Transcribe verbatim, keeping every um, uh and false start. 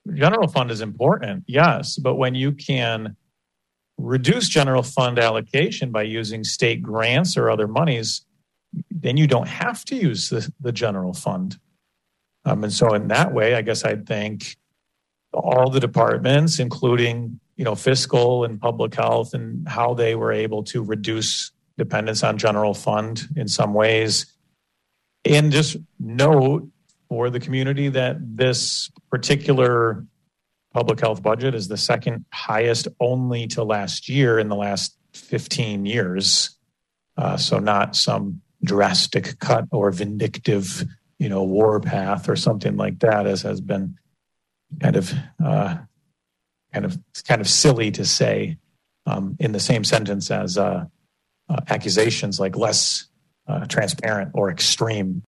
general fund is important, yes, but when you can reduce general fund allocation by using state grants or other monies, then you don't have to use the, the general fund. Um, and so in that way, I guess I'd thank all the departments, including, you know, fiscal and public health, and how they were able to reduce dependence on general fund in some ways. And just note for the community that this particular public health budget is the second highest only to last year in the last fifteen years. Uh, so not some drastic cut or vindictive, you know, warpath or something like that, as has been kind of, uh, kind of, kind of silly to say um, in the same sentence as uh, uh, accusations like less uh, transparent or extreme.